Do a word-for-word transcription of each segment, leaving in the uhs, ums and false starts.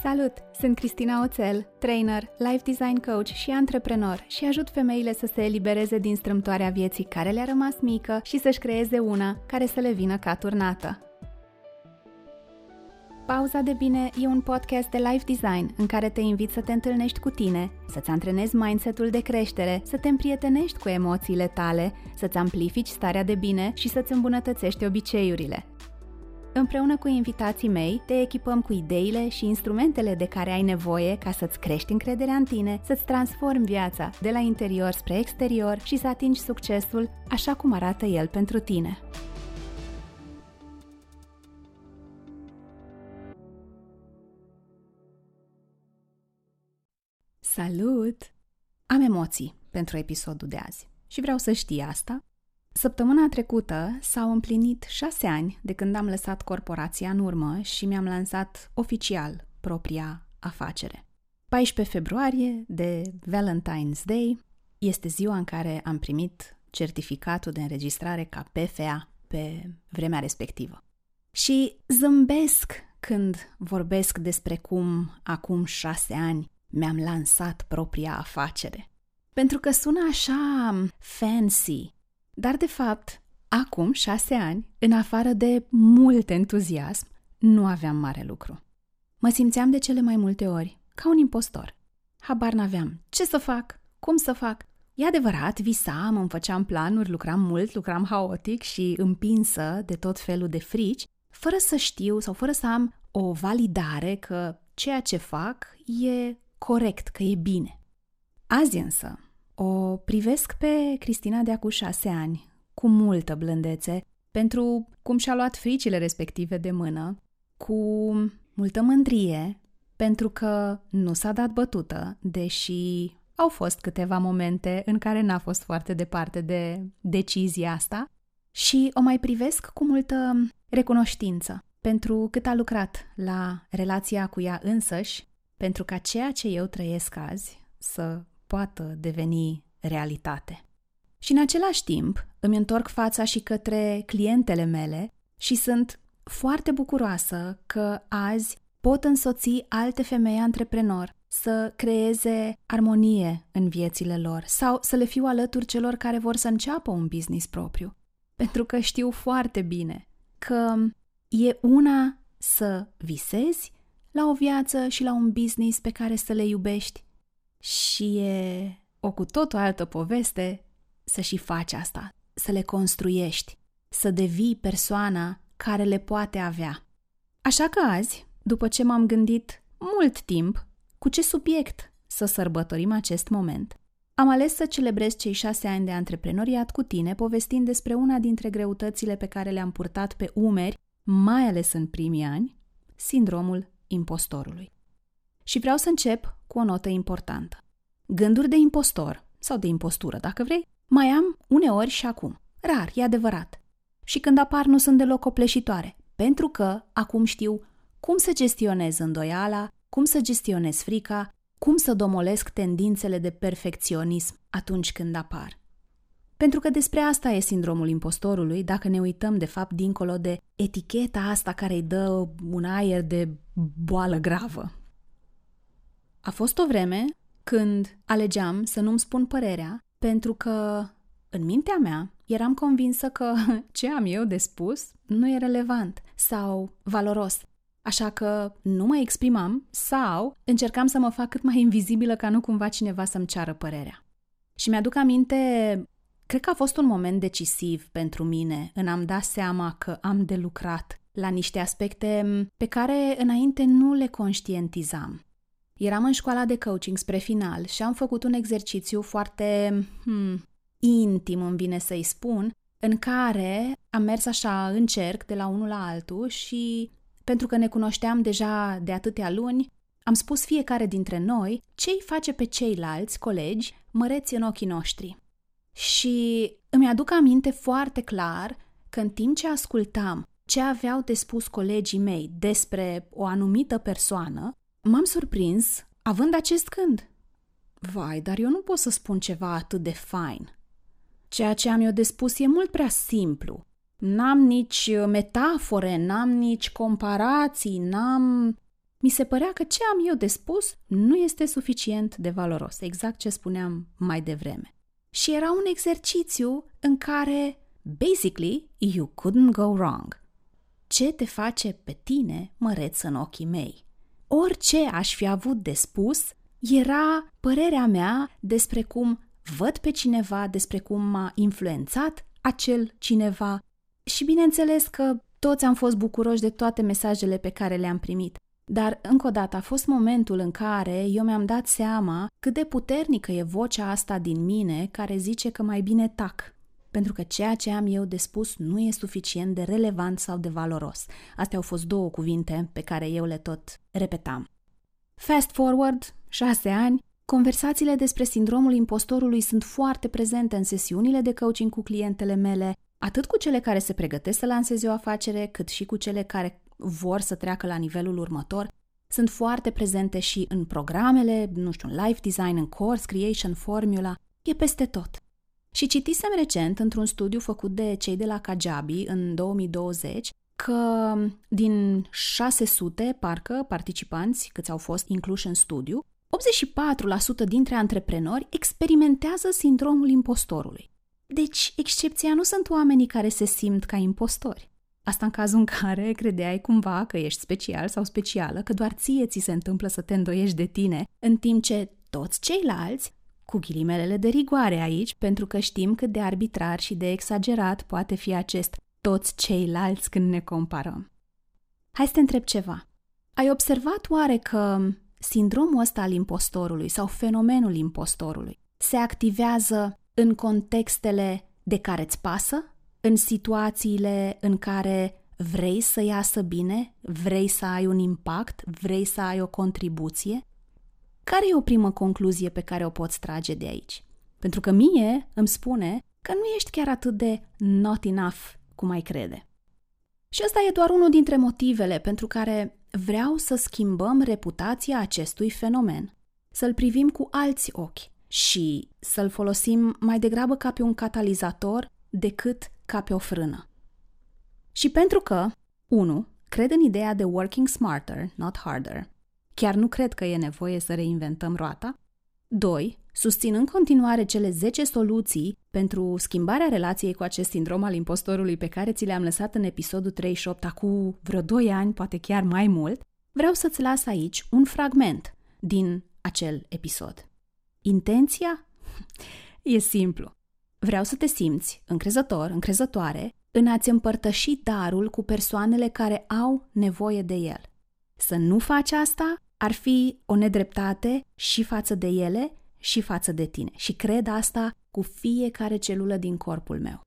Salut! Sunt Cristina Oțel, trainer, life design coach și antreprenor și ajut femeile să se elibereze din strâmtoarea vieții care le-a rămas mică și să-și creeze una care să le vină ca turnată. Pauza de bine e un podcast de life design în care te invit să te întâlnești cu tine, să-ți antrenezi mindset-ul de creștere, să te împrietenești cu emoțiile tale, să-ți amplifici starea de bine și să-ți îmbunătățești obiceiurile. Împreună cu invitații mei, te echipăm cu ideile și instrumentele de care ai nevoie ca să-ți crești încrederea în tine, să-ți transformi viața de la interior spre exterior și să atingi succesul așa cum arată el pentru tine. Salut! Am emoții pentru episodul de azi și vreau să știi asta. Săptămâna trecută s-au împlinit șase ani de când am lăsat corporația în urmă și mi-am lansat oficial propria afacere. paisprezece februarie, de Valentine's Day, este ziua în care am primit certificatul de înregistrare ca P F A pe vremea respectivă. Și zâmbesc când vorbesc despre cum acum șase ani mi-am lansat propria afacere. Pentru că sună așa fancy. Dar, de fapt, acum șase ani, în afară de mult entuziasm, nu aveam mare lucru. Mă simțeam de cele mai multe ori ca un impostor. Habar n-aveam ce să fac, cum să fac. E adevărat, visam, îmi făceam planuri, lucram mult, lucram haotic și împinsă de tot felul de frici, fără să știu sau fără să am o validare că ceea ce fac e corect, că e bine. Azi însă o privesc pe Cristina de acum șase ani cu multă blândețe pentru cum și-a luat fricile respective de mână, cu multă mândrie pentru că nu s-a dat bătută, deși au fost câteva momente în care n-a fost foarte departe de decizia asta, și o mai privesc cu multă recunoștință pentru cât a lucrat la relația cu ea însăși, pentru ca ceea ce eu trăiesc azi să poată deveni realitate. Și în același timp îmi întorc fața și către clientele mele și sunt foarte bucuroasă că azi pot însoți alte femei antreprenori să creeze armonie în viețile lor sau să le fiu alături celor care vor să înceapă un business propriu. Pentru că știu foarte bine că e una să visezi la o viață și la un business pe care să le iubești și e o cu totul altă poveste să și faci asta, să le construiești, să devii persoana care le poate avea. Așa că azi, după ce m-am gândit mult timp cu ce subiect să sărbătorim acest moment, am ales să celebrez cei șase ani de antreprenoriat cu tine, povestind despre una dintre greutățile pe care le-am purtat pe umeri, mai ales în primii ani, sindromul impostorului. Și vreau să încep cu o notă importantă. Gânduri de impostor, sau de impostură, dacă vrei, mai am uneori și acum. Rar, e adevărat. Și când apar nu sunt deloc copleșitoare, pentru că acum știu cum să gestionez îndoiala, cum să gestionez frica, cum să domolesc tendințele de perfecționism atunci când apar. Pentru că despre asta e sindromul impostorului, dacă ne uităm de fapt dincolo de eticheta asta care îi dă un aer de boală gravă. A fost o vreme când alegeam să nu-mi spun părerea, pentru că în mintea mea eram convinsă că ce am eu de spus nu e relevant sau valoros, așa că nu mă exprimam sau încercam să mă fac cât mai invizibilă ca nu cumva cineva să-mi ceară părerea. Și mi-aduc aminte, cred că a fost un moment decisiv pentru mine în a-mi da seama că am de lucrat la niște aspecte pe care înainte nu le conștientizam. Eram în școala de coaching spre final și am făcut un exercițiu foarte hmm, intim, îmi vine să-i spun, în care am mers așa în cerc de la unul la altul și, pentru că ne cunoșteam deja de atâtea luni, am spus fiecare dintre noi ce îi face pe ceilalți colegi măreți în ochii noștri. Și îmi aduc aminte foarte clar că în timp ce ascultam ce aveau de spus colegii mei despre o anumită persoană, m-am surprins având acest gând. Vai, dar eu nu pot să spun ceva atât de fain. Ceea ce am eu de spus e mult prea simplu. N-am nici metafore, n-am nici comparații, n-am... mi se părea că ce am eu de spus nu este suficient de valoros, exact ce spuneam mai devreme. Și era un exercițiu în care, basically, you couldn't go wrong. Ce te face pe tine măreț în ochii mei? Orice aș fi avut de spus era părerea mea despre cum văd pe cineva, despre cum m-a influențat acel cineva și bineînțeles că toți am fost bucuroși de toate mesajele pe care le-am primit. Dar, încă o dată, a fost momentul în care eu mi-am dat seama cât de puternică e vocea asta din mine care zice că mai bine tac, pentru că ceea ce am eu de spus nu e suficient de relevant sau de valoros. Astea au fost două cuvinte pe care eu le tot repetam. Fast forward, șase ani, conversațiile despre sindromul impostorului sunt foarte prezente în sesiunile de coaching cu clientele mele, atât cu cele care se pregătesc să lanseze o afacere, cât și cu cele care vor să treacă la nivelul următor. Sunt foarte prezente și în programele, nu știu, în life design, în course creation, formula, e peste tot. Și citisem recent într-un studiu făcut de cei de la Kajabi în două mii douăzeci că din șase sute, parcă, participanți câți au fost incluși în studiu, optzeci și patru la sută dintre antreprenori experimentează sindromul impostorului. Deci, excepția nu sunt oamenii care se simt ca impostori. Asta în cazul în care credeai cumva că ești special sau specială, că doar ție ți se întâmplă să te îndoiești de tine, în timp ce toți ceilalți, cu ghilimelele de rigoare aici, pentru că știm cât de arbitrar și de exagerat poate fi acest toți ceilalți când ne comparăm. Hai să te întreb ceva. Ai observat oare că sindromul ăsta al impostorului sau fenomenul impostorului se activează în contextele de care îți pasă? În situațiile în care vrei să iasă bine, vrei să ai un impact, vrei să ai o contribuție? Care e o primă concluzie pe care o poți trage de aici? Pentru că mie îmi spune că nu ești chiar atât de not enough cum ai crede. Și ăsta e doar unul dintre motivele pentru care vreau să schimbăm reputația acestui fenomen, să-l privim cu alți ochi și să-l folosim mai degrabă ca pe un catalizator decât ca pe o frână. Și pentru că, unu, cred în ideea de working smarter, not harder, chiar nu cred că e nevoie să reinventăm roata. doi. Susțin în continuare cele zece soluții pentru schimbarea relației cu acest sindrom al impostorului pe care ți le-am lăsat în episodul treizeci și opt acum vreo doi ani, poate chiar mai mult. Vreau să-ți las aici un fragment din acel episod. Intenția? E simplu. Vreau să te simți încrezător, încrezătoare în a-ți împărtăși darul cu persoanele care au nevoie de el. Să nu faci asta ar fi o nedreptate și față de ele și față de tine. Și cred asta cu fiecare celulă din corpul meu.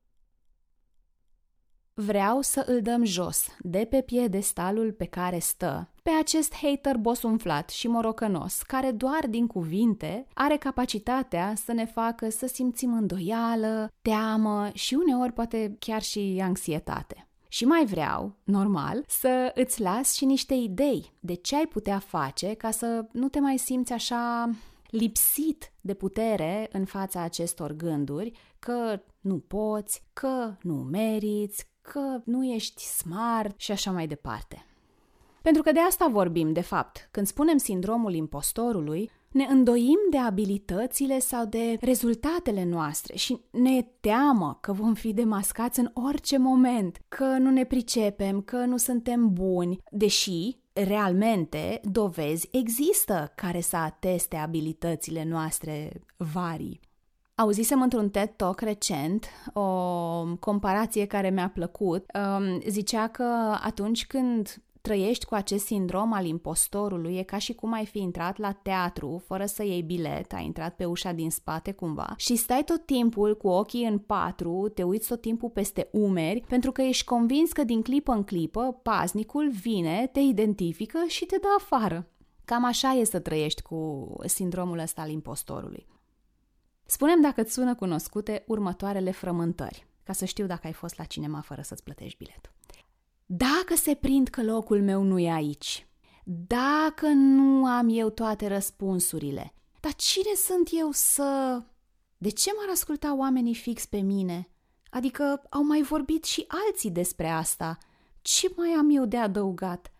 Vreau să îl dăm jos, de pe piedestalul pe care stă, pe acest hater bosunflat și morocănos, care doar din cuvinte are capacitatea să ne facă să simțim îndoială, teamă și uneori poate chiar și anxietate. Și mai vreau, normal, să îți las și niște idei de ce ai putea face ca să nu te mai simți așa lipsit de putere în fața acestor gânduri, că nu poți, că nu meriți, că nu ești smart și așa mai departe. Pentru că de asta vorbim, de fapt. Când spunem sindromul impostorului, ne îndoim de abilitățile sau de rezultatele noastre și ne teamă că vom fi demascați în orice moment, că nu ne pricepem, că nu suntem buni, deși, realmente, dovezi există care să ateste abilitățile noastre varii. Auzisem într-un TED Talk recent o comparație care mi-a plăcut. Zicea că atunci când trăiești cu acest sindrom al impostorului, e ca și cum ai fi intrat la teatru fără să iei bilet, ai intrat pe ușa din spate cumva și stai tot timpul cu ochii în patru, te uiți tot timpul peste umeri, pentru că ești convins că din clipă în clipă paznicul vine, te identifică și te dă afară. Cam așa e să trăiești cu sindromul ăsta al impostorului. Spune-mi dacă îți sună cunoscute următoarele frământări, ca să știu dacă ai fost la cinema fără să-ți plătești biletul. Dacă se prind că locul meu nu e aici, dacă nu am eu toate răspunsurile, dar cine sunt eu să... De ce m-ar asculta oamenii fix pe mine? Adică au mai vorbit și alții despre asta. Ce mai am eu de adăugat?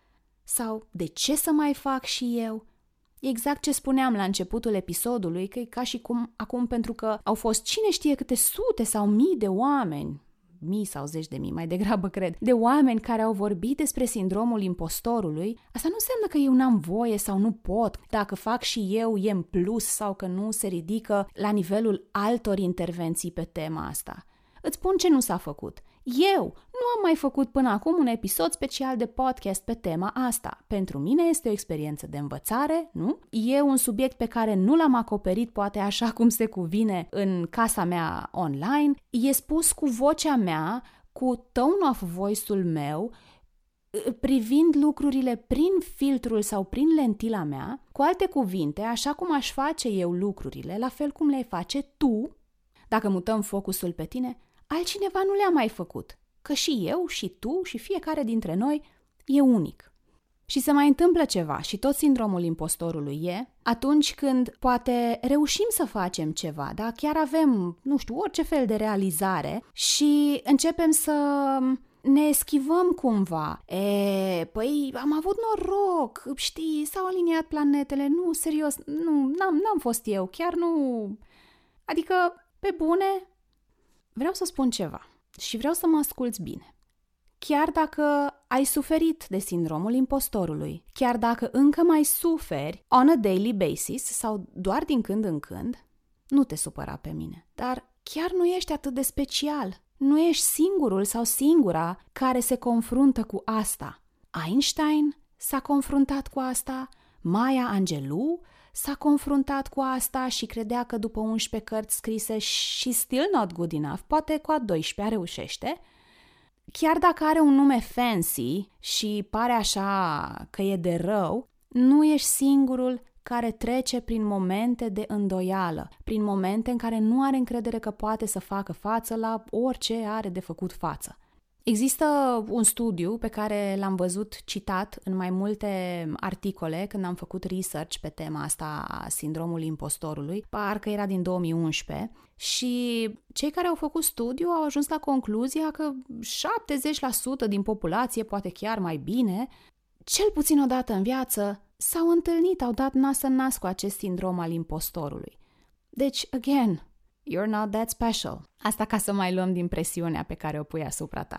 Sau de ce să mai fac și eu? Exact ce spuneam la începutul episodului, că e ca și cum acum, pentru că au fost cine știe câte sute sau mii de oameni, mii sau zeci de mii, mai degrabă cred, de oameni care au vorbit despre sindromul impostorului, asta nu înseamnă că eu n-am voie sau nu pot, dacă fac și eu e în plus sau că nu se ridică la nivelul altor intervenții pe tema asta. Îți spun ce nu s-a făcut. Eu nu am mai făcut până acum un episod special de podcast pe tema asta. Pentru mine este o experiență de învățare, nu? E un subiect pe care nu l-am acoperit poate așa cum se cuvine în casa mea online. E spus cu vocea mea, cu tone of voice-ul meu, privind lucrurile prin filtrul sau prin lentila mea. Cu alte cuvinte, așa cum aș face eu lucrurile, la fel cum le face tu, dacă mutăm focusul pe tine, altcineva nu le-a mai făcut, că și eu, și tu, și fiecare dintre noi e unic. Și se mai întâmplă ceva, și tot sindromul impostorului e, atunci când poate reușim să facem ceva, da? Chiar avem, nu știu, orice fel de realizare și începem să ne eschivăm cumva. E, păi am avut noroc, știi, s-au aliniat planetele, nu, serios, nu, n-am, n-am fost eu, chiar nu... Adică, pe bune... Vreau să spun ceva și vreau să mă asculți bine. Chiar dacă ai suferit de sindromul impostorului, chiar dacă încă mai suferi on a daily basis sau doar din când în când, nu te supăra pe mine. Dar chiar nu ești atât de special. Nu ești singurul sau singura care se confruntă cu asta. Einstein s-a confruntat cu asta, Maya Angelou s-a confruntat cu asta și credea că după unsprezece cărți scrise și still not good enough, poate cu a douăsprezecea reușește. Chiar dacă are un nume fancy și pare așa că e de rău, nu ești singurul care trece prin momente de îndoială, prin momente în care nu are încredere că poate să facă față la orice are de făcut față. Există un studiu pe care l-am văzut citat în mai multe articole când am făcut research pe tema asta a sindromului impostorului, parcă era din două mii unsprezece, și cei care au făcut studiu au ajuns la concluzia că șaptezeci la sută din populație, poate chiar mai bine, cel puțin o dată în viață, s-au întâlnit, au dat nas în nas cu acest sindrom al impostorului. Deci, again, you're not that special. Asta ca să mai luăm din presiunea pe care o pui asupra ta.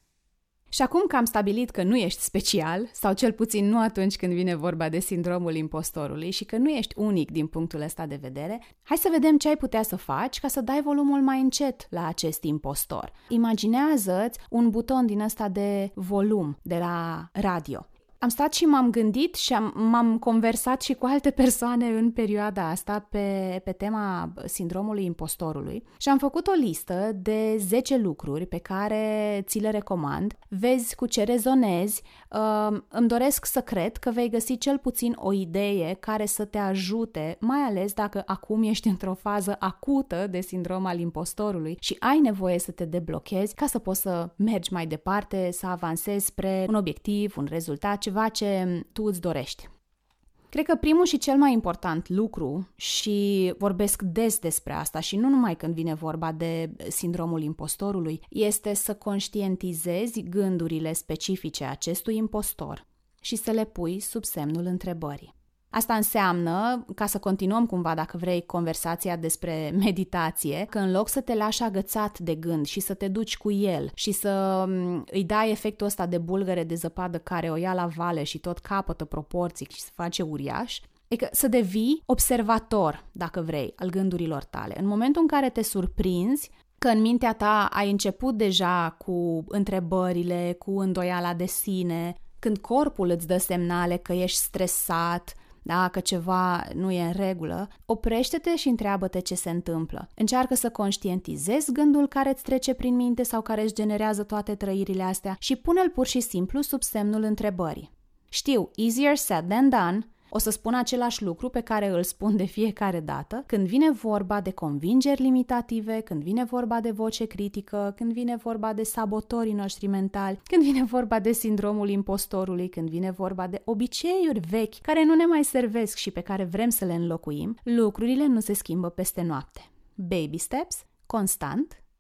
Și acum că am stabilit că nu ești special, sau cel puțin nu atunci când vine vorba de sindromul impostorului și că nu ești unic din punctul ăsta de vedere, hai să vedem ce ai putea să faci ca să dai volumul mai încet la acest impostor. Imaginează-ți un buton din ăsta de volum de la radio. Am stat și m-am gândit și am, m-am conversat și cu alte persoane în perioada asta pe, pe tema sindromului impostorului și am făcut o listă de zece lucruri pe care ți le recomand. Vezi cu ce rezonezi. Uh, îmi doresc să cred că vei găsi cel puțin o idee care să te ajute, mai ales dacă acum ești într-o fază acută de sindrom al impostorului și ai nevoie să te deblochezi ca să poți să mergi mai departe, să avansezi spre un obiectiv, un rezultat, ceva ce tu îți dorești. Cred că primul și cel mai important lucru, și vorbesc des despre asta și nu numai când vine vorba de sindromul impostorului, este să conștientizezi gândurile specifice acestui impostor și să le pui sub semnul întrebării. Asta înseamnă, ca să continuăm cumva, dacă vrei, conversația despre meditație, că în loc să te lași agățat de gând și să te duci cu el și să îi dai efectul ăsta de bulgăre de zăpadă care o ia la vale și tot capătă proporții și se face uriaș, e că să devii observator, dacă vrei, al gândurilor tale. În momentul în care te surprinzi că în mintea ta ai început deja cu întrebările, cu îndoiala de sine, când corpul îți dă semnale că ești stresat, dacă ceva nu e în regulă, oprește-te și întreabă-te ce se întâmplă. Încearcă să conștientizezi gândul care îți trece prin minte sau care îți generează toate trăirile astea și pune-l pur și simplu sub semnul întrebării. Știu, easier said than done, o să spun același lucru pe care îl spun de fiecare dată când vine vorba de convingeri limitative, când vine vorba de voce critică, când vine vorba de sabotorii noștri mentali, când vine vorba de sindromul impostorului, când vine vorba de obiceiuri vechi care nu ne mai servesc și pe care vrem să le înlocuim, lucrurile nu se schimbă peste noapte. Baby steps, constant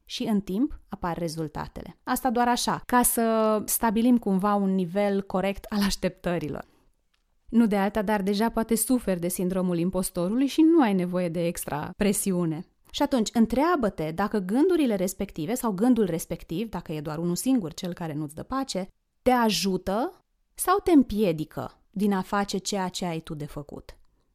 și în timp apar rezultatele. Asta doar așa, ca să stabilim cumva un nivel corect al așteptărilor. Nu de alta, dar deja poate suferi de sindromul impostorului și nu ai nevoie de extra presiune. Și atunci, întreabă-te dacă gândurile respective sau gândul respectiv, dacă e doar unul singur cel care nu-ți dă pace, te ajută sau te împiedică din a face ceea ce ai tu de făcut.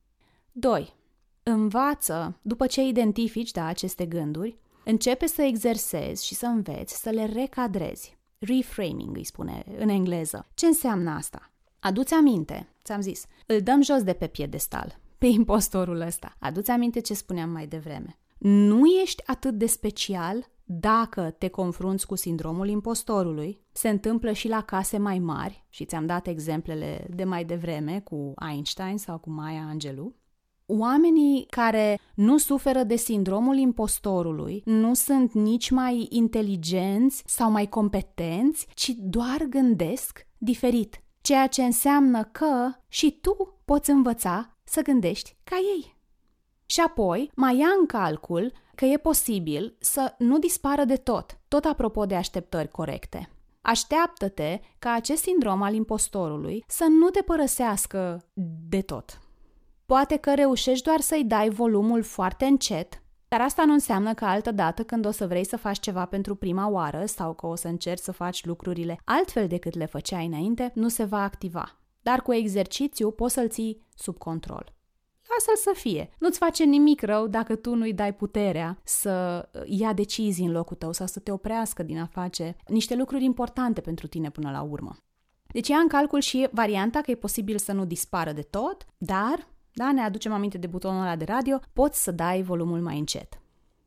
doi. Învață, după ce identifici da, aceste gânduri, începe să exersezi și să înveți să le recadrezi. Reframing îi spune în engleză. Ce înseamnă asta? Adu-ți aminte, ți-am zis, îl dăm jos de pe piedestal, pe impostorul ăsta. Adu-ți aminte ce spuneam mai devreme. Nu ești atât de special dacă te confrunți cu sindromul impostorului. Se întâmplă și la case mai mari și ți-am dat exemplele de mai devreme cu Einstein sau cu Maya Angelou. Oamenii care nu suferă de sindromul impostorului nu sunt nici mai inteligenți sau mai competenți, ci doar gândesc diferit, ceea ce înseamnă că și tu poți învăța să gândești ca ei. Și apoi mai ia în calcul că e posibil să nu dispară de tot, tot apropo de așteptări corecte. Așteaptă-te ca acest sindrom al impostorului să nu te părăsească de tot. Poate că reușești doar să-i dai volumul foarte încet, dar asta nu înseamnă că altădată când o să vrei să faci ceva pentru prima oară sau că o să încerci să faci lucrurile altfel decât le făceai înainte, nu se va activa. Dar cu exercițiu poți să-l ții sub control. Lasă-l să fie. Nu-ți face nimic rău dacă tu nu-i dai puterea să ia decizii în locul tău sau să te oprească din a face niște lucruri importante pentru tine până la urmă. Deci ia în calcul și varianta că e posibil să nu dispară de tot, dar, da, ne aducem aminte de butonul ăla de radio, poți să dai volumul mai încet.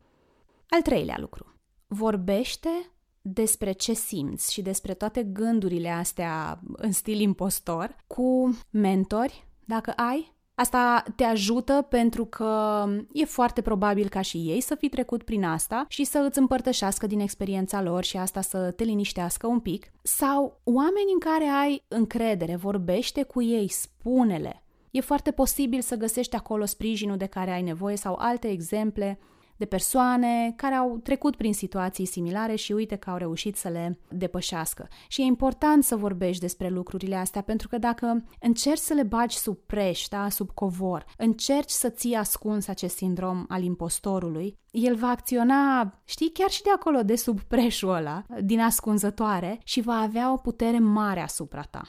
Al treilea lucru. Vorbește despre ce simți și despre toate gândurile astea în stil impostor cu mentori, dacă ai. Asta te ajută pentru că e foarte probabil ca și ei să fi trecut prin asta și să îți împărtășească din experiența lor și asta să te liniștească un pic. Sau oameni în care ai încredere, vorbește cu ei, spune-le. E foarte posibil să găsești acolo sprijinul de care ai nevoie sau alte exemple de persoane care au trecut prin situații similare și uite că au reușit să le depășească. Și e important să vorbești despre lucrurile astea, pentru că dacă încerci să le bagi sub preș, da, sub covor, încerci să ții ascuns acest sindrom al impostorului, el va acționa, știi, chiar și de acolo, de sub preșul ăla, din ascunzătoare și va avea o putere mare asupra ta.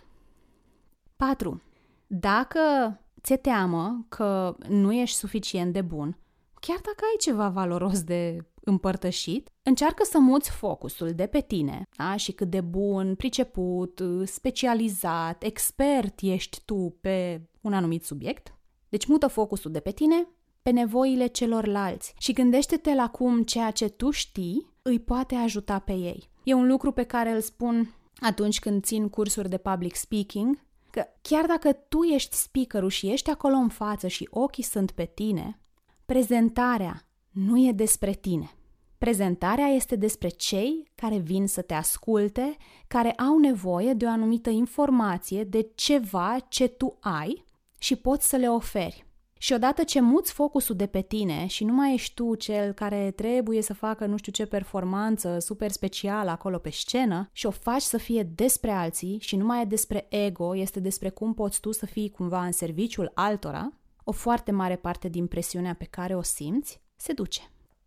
patru. Dacă ți-e teamă că nu ești suficient de bun, chiar dacă ai ceva valoros de împărtășit, încearcă să muți focusul de pe tine, da? Și cât de bun, priceput, specializat, expert ești tu pe un anumit subiect. Deci mută focusul de pe tine pe nevoile celorlalți și gândește-te la cum ceea ce tu știi îi poate ajuta pe ei. E un lucru pe care îl spun atunci când țin cursuri de public speaking, că chiar dacă tu ești speakerul și ești acolo în față și ochii sunt pe tine, prezentarea nu e despre tine. Prezentarea este despre cei care vin să te asculte, care au nevoie de o anumită informație, de ceva ce tu ai și poți să le oferi. Și odată ce muți focusul de pe tine și nu mai ești tu cel care trebuie să facă nu știu ce performanță super specială acolo pe scenă și o faci să fie despre alții și nu mai e despre ego, este despre cum poți tu să fii cumva în serviciul altora, o foarte mare parte din presiunea pe care o simți se duce.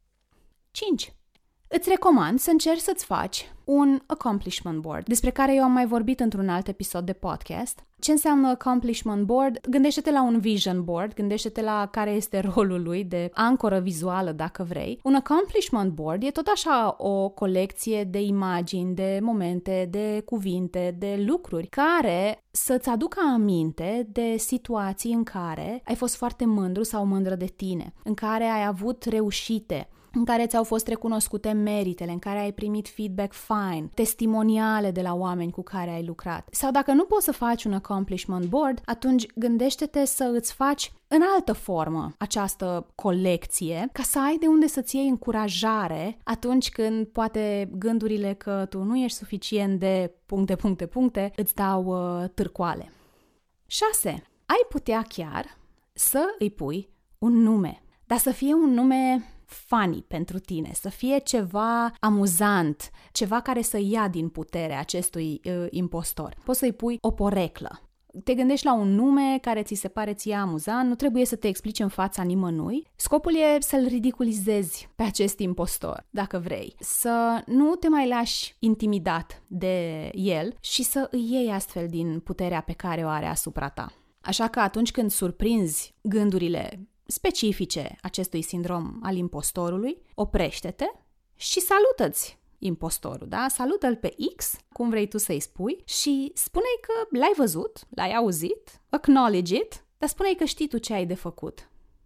cinci. Îți recomand să încerci să-ți faci un accomplishment board, despre care eu am mai vorbit într-un alt episod de podcast. Ce înseamnă accomplishment board? Gândește-te la un vision board, gândește-te la care este rolul lui de ancoră vizuală, dacă vrei. Un accomplishment board e tot așa o colecție de imagini, de momente, de cuvinte, de lucruri care să-ți aducă aminte de situații în care ai fost foarte mândru sau mândră de tine, în care ai avut reușite, în care ți-au fost recunoscute meritele, în care ai primit feedback fine, testimoniale de la oameni cu care ai lucrat. Sau dacă nu poți să faci un accomplishment board, atunci gândește-te să îți faci în altă formă această colecție, ca să ai de unde să-ți iei încurajare atunci când poate gândurile că tu nu ești suficient de puncte, puncte, puncte, îți dau uh, târcoale. șase. Ai putea chiar să îi pui un nume, dar să fie un nume funny pentru tine, să fie ceva amuzant, ceva care să ia din putere acestui uh, impostor. Poți să-i pui o poreclă. Te gândești la un nume care ți se pare ție amuzant, nu trebuie să te explici în fața nimănui. Scopul e să-l ridiculizezi pe acest impostor, dacă vrei. Să nu te mai lași intimidat de el și să îi iei astfel din puterea pe care o are asupra ta. Așa că atunci când surprinzi gândurile specifice acestui sindrom al impostorului, oprește-te și salută-ți impostorul, da? Salută-l pe X, cum vrei tu să-i spui, și spune-i că l-ai văzut, l-ai auzit, acknowledge it, dar spune-i că știi tu ce ai de făcut.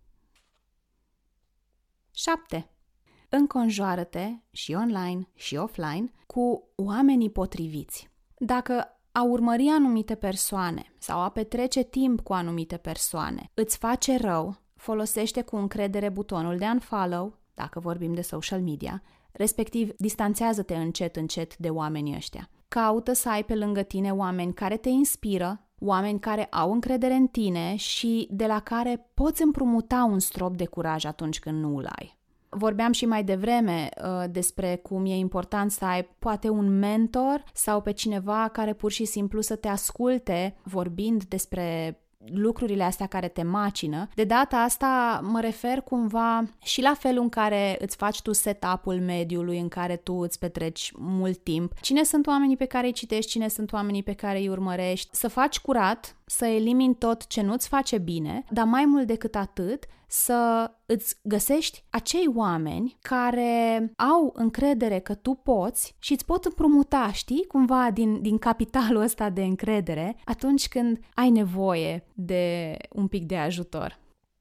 șapte. Înconjoară-te și online și offline cu oamenii potriviți. Dacă a urmări anumite persoane sau a petrece timp cu anumite persoane îți face rău, folosește cu încredere butonul de unfollow, dacă vorbim de social media, respectiv distanțează-te încet încet de oamenii ăștia. Caută să ai pe lângă tine oameni care te inspiră, oameni care au încredere în tine și de la care poți împrumuta un strop de curaj atunci când nu îl ai. Vorbeam și mai devreme uh, despre cum e important să ai poate un mentor sau pe cineva care pur și simplu să te asculte vorbind despre lucrurile astea care te macină. De data asta mă refer cumva și la felul în care îți faci tu setup-ul mediului în care tu îți petreci mult timp. Cine sunt oamenii pe care îi citești, cine sunt oamenii pe care îi urmărești, să faci curat, să elimini tot ce nu-ți face bine, dar mai mult decât atât, să îți găsești acei oameni care au încredere că tu poți și îți pot împrumuta, știi, cumva din, din capitalul ăsta de încredere atunci când ai nevoie de un pic de ajutor.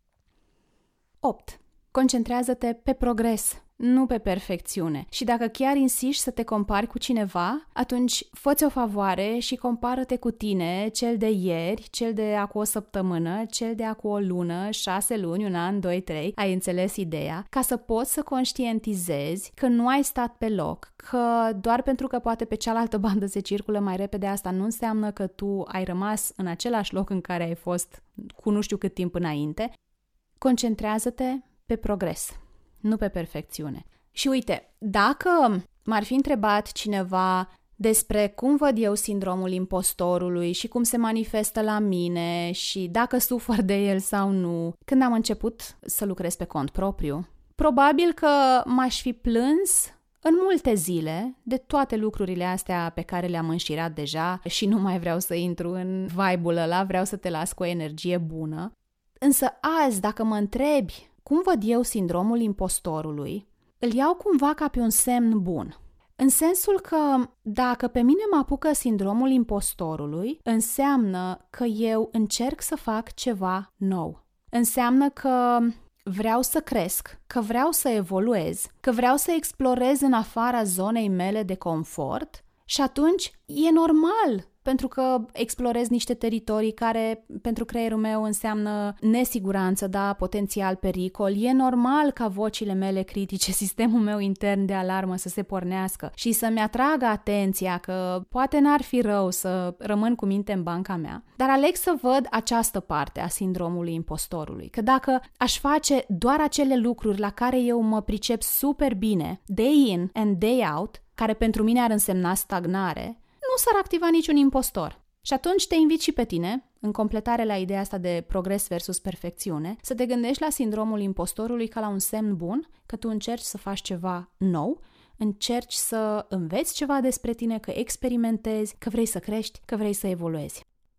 opt. Concentrează-te pe progres, nu pe perfecțiune. Și dacă chiar insiști să te compari cu cineva, atunci fă-ți o favoare și compară-te cu tine, cel de ieri, cel de acum o săptămână, cel de acum o lună, șase luni, un an, doi, trei. Ai înțeles ideea? Ca să poți să conștientizezi că nu ai stat pe loc, că doar pentru că poate pe cealaltă bandă se circulă mai repede, asta nu înseamnă că tu ai rămas în același loc în care ai fost cu nu știu cât timp înainte. Concentrează-te pe progres, nu pe perfecțiune. Și uite, dacă m-ar fi întrebat cineva despre cum văd eu sindromul impostorului și cum se manifestă la mine și dacă sufăr de el sau nu, când am început să lucrez pe cont propriu, probabil că m-aș fi plâns în multe zile de toate lucrurile astea pe care le-am înșirat deja și nu mai vreau să intru în vibe-ul ăla, vreau să te las cu o energie bună. Însă azi, dacă mă întrebi cum văd eu sindromul impostorului, îl iau cumva ca pe un semn bun. În sensul că dacă pe mine mă apucă sindromul impostorului, înseamnă că eu încerc să fac ceva nou. Înseamnă că vreau să cresc, că vreau să evoluez, că vreau să explorez în afara zonei mele de confort și atunci e normal, pentru că explorez niște teritorii care pentru creierul meu înseamnă nesiguranță, da, potențial pericol. E normal ca vocile mele critice, sistemul meu intern de alarmă să se pornească și să-mi atragă atenția că poate n-ar fi rău să rămân cu minte în banca mea. Dar aleg să văd această parte a sindromului impostorului, că dacă aș face doar acele lucruri la care eu mă pricep super bine, day in and day out, care pentru mine ar însemna stagnare, nu s-ar activa niciun impostor. Și atunci te invit și pe tine, în completare la ideea asta de progres versus perfecțiune, să te gândești la sindromul impostorului ca la un semn bun, că tu încerci să faci ceva nou, încerci să înveți ceva despre tine, că experimentezi, că vrei să crești, că vrei să evoluezi.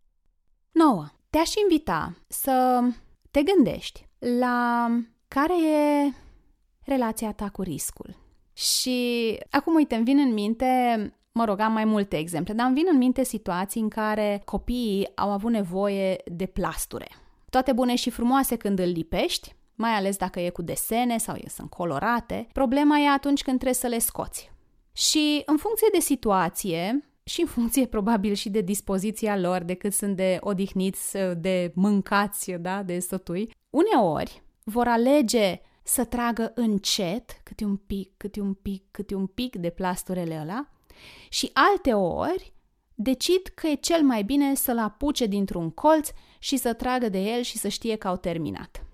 nouă. Te-aș invita să te gândești la care e relația ta cu riscul. Și acum, uite, îmi vin în minte, mă rog, am mai multe exemple, dar îmi vin în minte situații în care copiii au avut nevoie de plasture. Toate bune și frumoase când îl lipești, mai ales dacă e cu desene sau e sunt colorate, problema e atunci când trebuie să le scoți. Și în funcție de situație și în funcție probabil și de dispoziția lor, de cât sunt de odihniți, de mâncați, da, de sătui, uneori vor alege să tragă încet, câte un pic, câte un pic, câte un pic de plasturele ăla și alte ori decid că e cel mai bine să-l apuce dintr-un colț și să tragă de el și să știe că au terminat.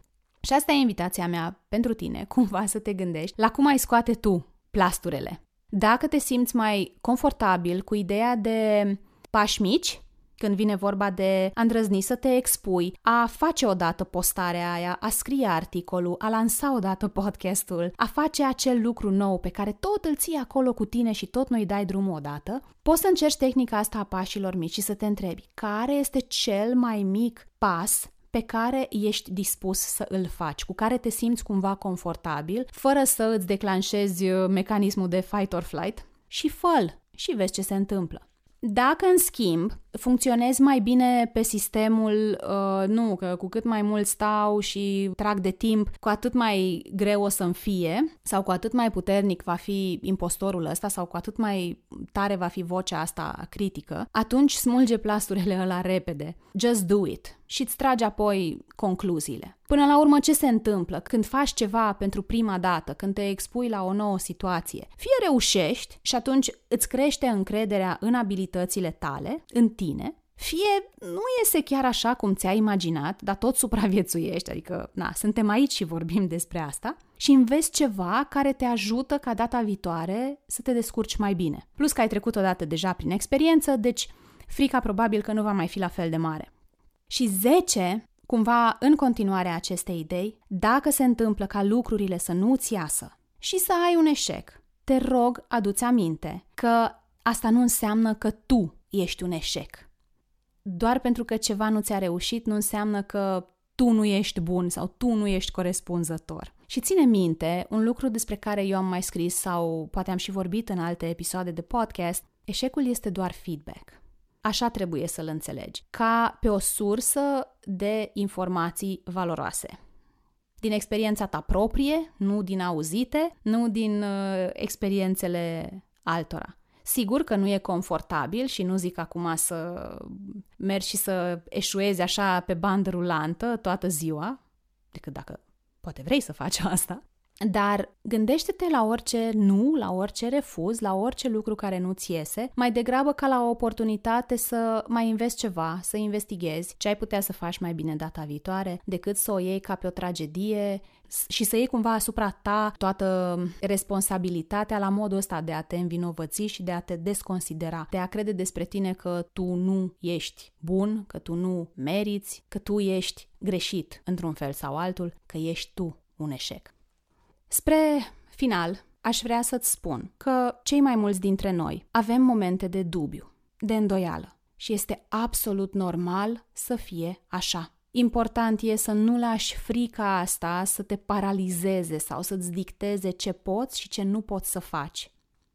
Și asta e invitația mea pentru tine, cumva să te gândești la cum ai scoate tu plasturele. Dacă te simți mai confortabil cu ideea de pași mici, când vine vorba de a îndrăzni să te expui, a face odată postarea aia, a scrie articolul, a lansa odată podcastul, a face acel lucru nou pe care tot îl ții acolo cu tine și tot nu-i dai drumul odată, poți să încerci tehnica asta a pașilor mici și să te întrebi care este cel mai mic pas pe care ești dispus să îl faci, cu care te simți cumva confortabil, fără să îți declanșezi mecanismul de fight or flight și fă-l și vezi ce se întâmplă. Dacă, în schimb, funcționezi mai bine pe sistemul, uh, nu, că cu cât mai mult stau și trag de timp, cu atât mai greu o să-mi fie, sau cu atât mai puternic va fi impostorul ăsta, sau cu atât mai tare va fi vocea asta critică, atunci smulge plasturile ăla repede. Just do it. Și îți tragi apoi concluziile. Până la urmă, ce se întâmplă când faci ceva pentru prima dată, când te expui la o nouă situație? Fie reușești și atunci îți crește încrederea în abilitățile tale, în tine, fie nu iese chiar așa cum ți-ai imaginat, dar tot supraviețuiești, adică, na, suntem aici și vorbim despre asta, și înveți ceva care te ajută ca data viitoare să te descurci mai bine. Plus că ai trecut odată deja prin experiență, deci frica probabil că nu va mai fi la fel de mare. Și zece, cumva în continuarea acestei idei, dacă se întâmplă ca lucrurile să nu-ți iasă și să ai un eșec, te rog, adu-ți aminte că asta nu înseamnă că tu ești un eșec. Doar pentru că ceva nu ți-a reușit nu înseamnă că tu nu ești bun sau tu nu ești corespunzător. Și ține minte un lucru despre care eu am mai scris sau poate am și vorbit în alte episoade de podcast, eșecul este doar feedback. Așa trebuie să-l înțelegi, ca pe o sursă de informații valoroase. Din experiența ta proprie, nu din auzite, nu din uh, experiențele altora. Sigur că nu e confortabil și nu zic acum să mergi și să eșuezi așa pe bandă rulantă toată ziua, decât dacă poate vrei să faci asta, dar gândește-te la orice nu, la orice refuz, la orice lucru care nu-ți iese, mai degrabă ca la o oportunitate să mai înveți ceva, să investighezi ce ai putea să faci mai bine data viitoare, decât să o iei ca pe o tragedie și să iei cumva asupra ta toată responsabilitatea la modul ăsta de a te învinovăți și de a te desconsidera, de a crede despre tine că tu nu ești bun, că tu nu meriți, că tu ești greșit într-un fel sau altul, că ești tu un eșec. Spre final, aș vrea să-ți spun că cei mai mulți dintre noi avem momente de dubiu, de îndoială și este absolut normal să fie așa. Important e să nu lași frica asta să te paralizeze sau să-ți dicteze ce poți și ce nu poți să faci.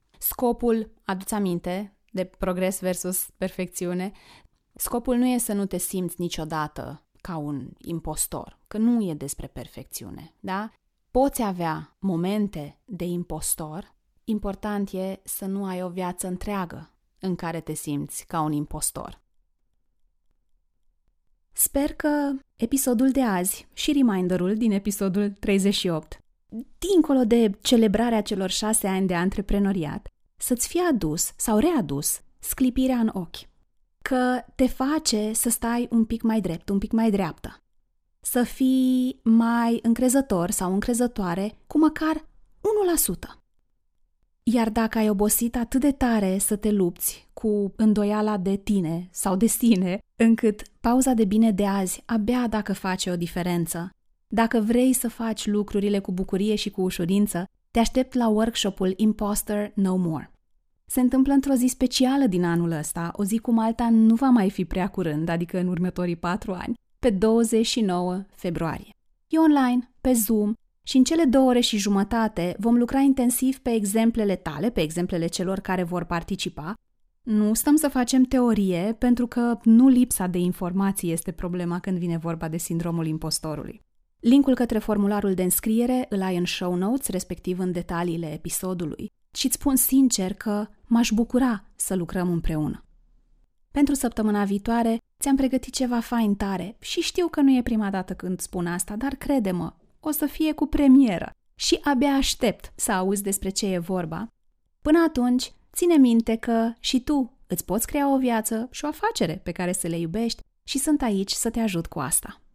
Scopul, adu-ți aminte, de progres versus perfecțiune, scopul nu e să nu te simți niciodată ca un impostor, că nu e despre perfecțiune, da? Poți avea momente de impostor, important e să nu ai o viață întreagă în care te simți ca un impostor. Sper că episodul de azi și reminderul din episodul treizeci și opt, dincolo de celebrarea celor șase ani de antreprenoriat, să-ți fie adus sau readus sclipirea în ochi, că te face să stai un pic mai drept, un pic mai dreaptă. Să fii mai încrezător sau încrezătoare cu măcar unu la sută. Iar dacă ai obosit atât de tare să te lupți cu îndoiala de tine sau de sine, încât pauza de bine de azi abia dacă face o diferență, dacă vrei să faci lucrurile cu bucurie și cu ușurință, te aștept la workshopul Imposter No More. Se întâmplă într-o zi specială din anul ăsta, o zi cum alta nu va mai fi prea curând, adică în următorii patru ani, pe douăzeci și nouă februarie. E online, pe Zoom și în cele două ore și jumătate vom lucra intensiv pe exemplele tale, pe exemplele celor care vor participa. Nu stăm să facem teorie, pentru că nu lipsa de informații este problema când vine vorba de sindromul impostorului. Linkul către formularul de înscriere îl ai în show notes, respectiv în detaliile episodului, și îți spun sincer că m-aș bucura să lucrăm împreună. Pentru săptămâna viitoare ți-am pregătit ceva fain tare și știu că nu e prima dată când spun asta, dar crede-mă, o să fie cu premieră și abia aștept să auzi despre ce e vorba. Până atunci, ține minte că și tu îți poți crea o viață și o afacere pe care să le iubești și sunt aici să te ajut cu asta.